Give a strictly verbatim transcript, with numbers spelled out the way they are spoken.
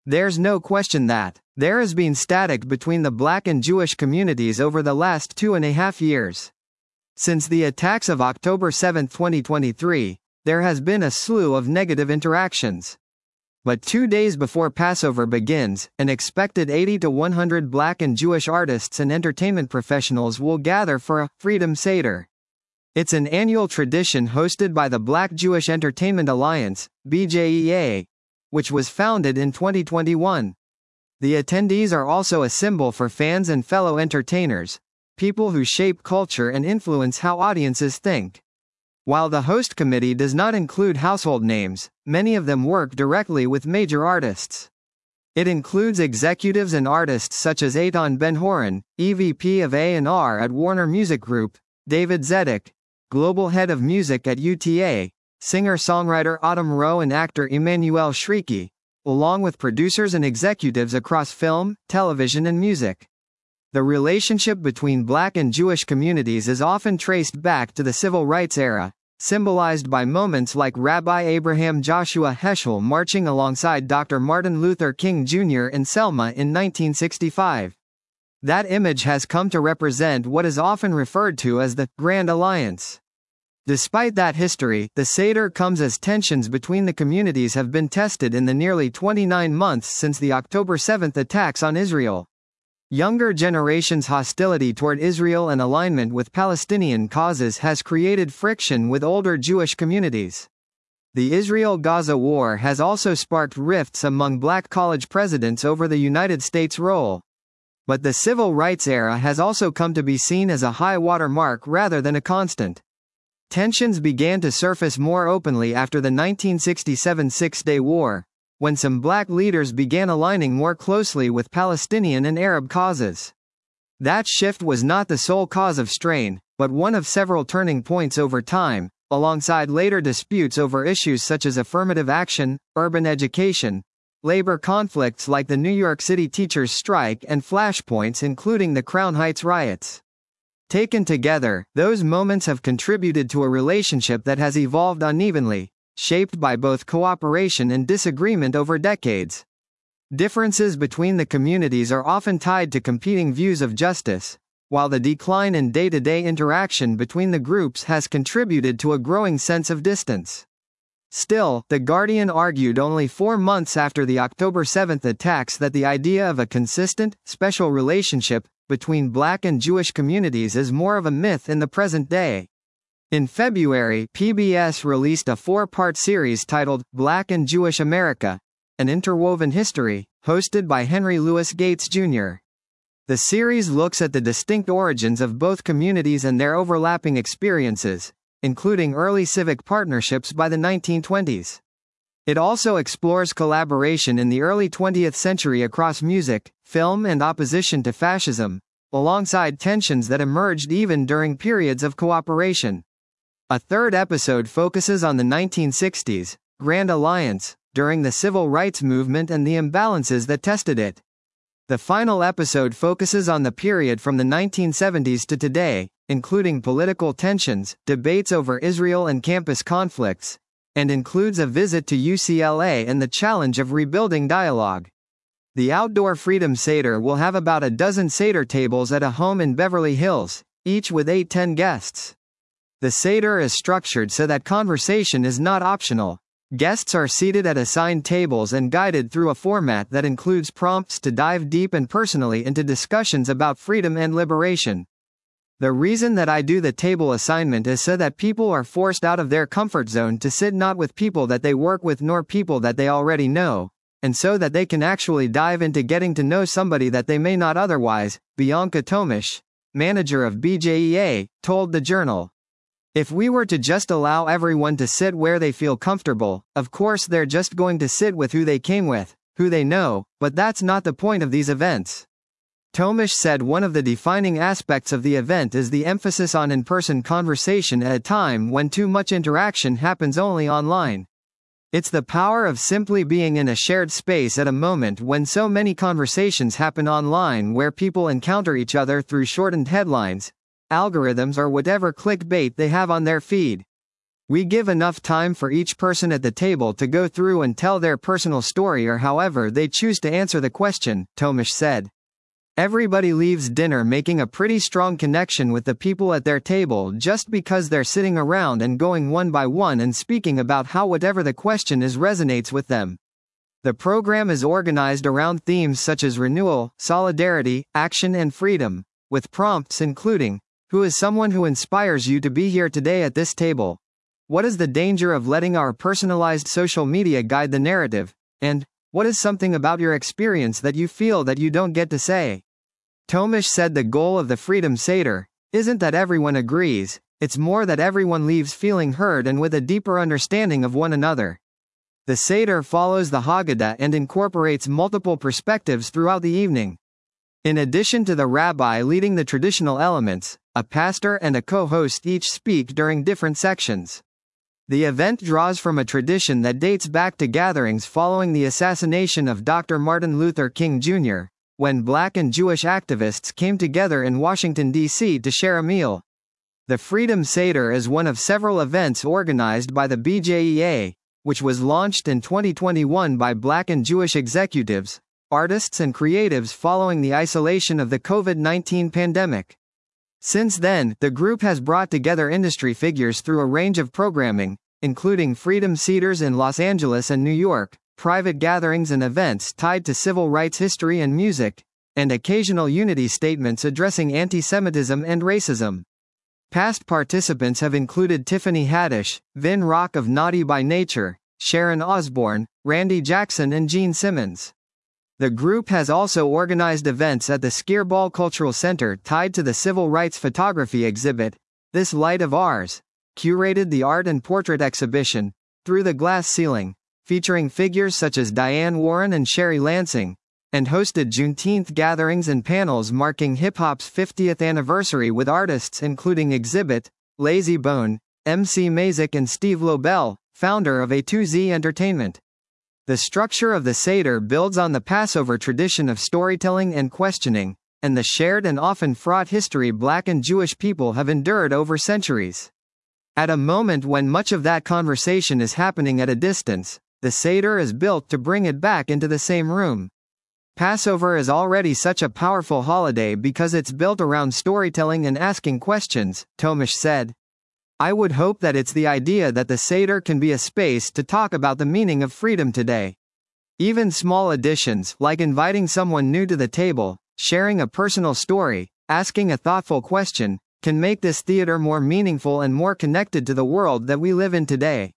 There's no question that there has been static between the Black and Jewish communities over the last two and a half years. Since the attacks of October seventh twenty twenty-three, there has been a slew of negative interactions. But two days before Passover begins, an expected eighty to one hundred Black and Jewish artists and entertainment professionals will gather for a Freedom Seder. It's an annual tradition hosted by the Black Jewish Entertainment Alliance, B J E A, which was founded in twenty twenty-one. The attendees are also a symbol for fans and fellow entertainers, people who shape culture and influence how audiences think. While the host committee does not include household names, many of them work directly with major artists. It includes executives and artists such as Eitan Ben-Horon, E V P of A and R at Warner Music Group, David Zedek, Global Head of Music at U T A, singer-songwriter Autumn Rowe and actor Emmanuel Shrieky, along with producers and executives across film, television and music. The relationship between Black and Jewish communities is often traced back to the Civil Rights era, symbolized by moments like Rabbi Abraham Joshua Heschel marching alongside Doctor Martin Luther King Junior in Selma in nineteen sixty-five. That image has come to represent what is often referred to as the Grand Alliance. Despite that history, the Seder comes as tensions between the communities have been tested in the nearly twenty-nine months since the October seventh attacks on Israel. Younger generations' hostility toward Israel and alignment with Palestinian causes has created friction with older Jewish communities. The Israel-Gaza war has also sparked rifts among Black college presidents over the United States' role. But the Civil Rights era has also come to be seen as a high-water mark rather than a constant. Tensions began to surface more openly after the nineteen sixty-seven Six-Day War, when some Black leaders began aligning more closely with Palestinian and Arab causes. That shift was not the sole cause of strain, but one of several turning points over time, alongside later disputes over issues such as affirmative action, urban education, labor conflicts like the New York City teachers' strike and flashpoints including the Crown Heights riots. Taken together, those moments have contributed to a relationship that has evolved unevenly, shaped by both cooperation and disagreement over decades. Differences between the communities are often tied to competing views of justice, while the decline in day-to-day interaction between the groups has contributed to a growing sense of distance. Still, The Guardian argued only four months after the October seventh attacks that the idea of a consistent, special relationship between Black and Jewish communities is more of a myth in the present day. In February, P B S released a four-part series titled Black and Jewish America, An Interwoven History, hosted by Henry Louis Gates Junior The series looks at the distinct origins of both communities and their overlapping experiences, including early civic partnerships by the nineteen twenties. It also explores collaboration in the early twentieth century across music, film and opposition to fascism, alongside tensions that emerged even during periods of cooperation. A third episode focuses on the nineteen sixties, Grand Alliance, during the Civil Rights Movement and the imbalances that tested it. The final episode focuses on the period from the nineteen seventies to today, including political tensions, debates over Israel and campus conflicts, and includes a visit to U C L A and the challenge of rebuilding dialogue. The Outdoor Freedom Seder will have about a dozen Seder tables at a home in Beverly Hills, each with eight to ten guests. The Seder is structured so that conversation is not optional. Guests are seated at assigned tables and guided through a format that includes prompts to dive deep and personally into discussions about freedom and liberation. The reason that I do the table assignment is so that people are forced out of their comfort zone to sit not with people that they work with nor people that they already know, and so that they can actually dive into getting to know somebody that they may not otherwise, Bianca Tomish, manager of B J E A, told the Journal. If we were to just allow everyone to sit where they feel comfortable, of course they're just going to sit with who they came with, who they know, but that's not the point of these events. Tomish said one of the defining aspects of the event is the emphasis on in-person conversation at a time when too much interaction happens only online. It's the power of simply being in a shared space at a moment when so many conversations happen online where people encounter each other through shortened headlines, algorithms or whatever clickbait they have on their feed. We give enough time for each person at the table to go through and tell their personal story or however they choose to answer the question, Tomish said. Everybody leaves dinner making a pretty strong connection with the people at their table just because they're sitting around and going one by one and speaking about how whatever the question is resonates with them. The program is organized around themes such as renewal, solidarity, action and freedom, with prompts including, who is someone who inspires you to be here today at this table? What is the danger of letting our personalized social media guide the narrative? And, what is something about your experience that you feel that you don't get to say? Tomish said the goal of the Freedom Seder isn't that everyone agrees, it's more that everyone leaves feeling heard and with a deeper understanding of one another. The Seder follows the Haggadah and incorporates multiple perspectives throughout the evening. In addition to the rabbi leading the traditional elements, a pastor and a co-host each speak during different sections. The event draws from a tradition that dates back to gatherings following the assassination of Doctor Martin Luther King Junior, when Black and Jewish activists came together in Washington, D C to share a meal. The Freedom Seder is one of several events organized by the B J E A, which was launched in twenty twenty-one by Black and Jewish executives, artists and creatives following the isolation of the COVID nineteen pandemic. Since then, the group has brought together industry figures through a range of programming, including Freedom Seders in Los Angeles and New York, private gatherings and events tied to civil rights history and music, and occasional unity statements addressing anti-Semitism and racism. Past participants have included Tiffany Haddish, Vin Rock of Naughty by Nature, Sharon Osbourne, Randy Jackson and Gene Simmons. The group has also organized events at the Skirball Cultural Center tied to the civil rights photography exhibit, This Light of Ours, curated the art and portrait exhibition, Through the Glass Ceiling, featuring figures such as Diane Warren and Sherry Lansing, and hosted Juneteenth gatherings and panels marking hip-hop's fiftieth anniversary with artists including Exhibit, Lazy Bone, M C Mazik and Steve Lobel, founder of A to Z Entertainment. The structure of the Seder builds on the Passover tradition of storytelling and questioning, and the shared and often fraught history Black and Jewish people have endured over centuries. At a moment when much of that conversation is happening at a distance, the Seder is built to bring it back into the same room. Passover is already such a powerful holiday because it's built around storytelling and asking questions, Tomish said. I would hope that it's the idea that the Seder can be a space to talk about the meaning of freedom today. Even small additions, like inviting someone new to the table, sharing a personal story, asking a thoughtful question, can make this theater more meaningful and more connected to the world that we live in today.